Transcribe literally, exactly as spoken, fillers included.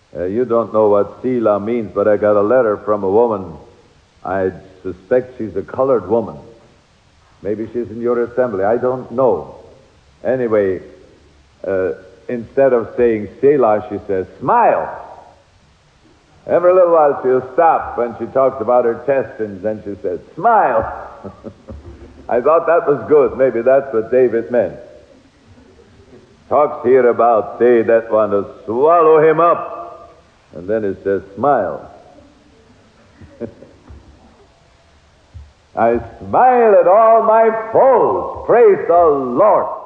Uh, you don't know what Selah means, but I got a letter from a woman. I suspect she's a colored woman. Maybe she's in your assembly. I don't know. Anyway, uh, instead of saying Selah, she says, smile. Every little while she'll stop when she talks about her test, and then she says, smile. I thought that was good. Maybe that's what David meant. Talks here about they that want to swallow him up. And then it says, smile. I smile at all my foes. Praise the Lord.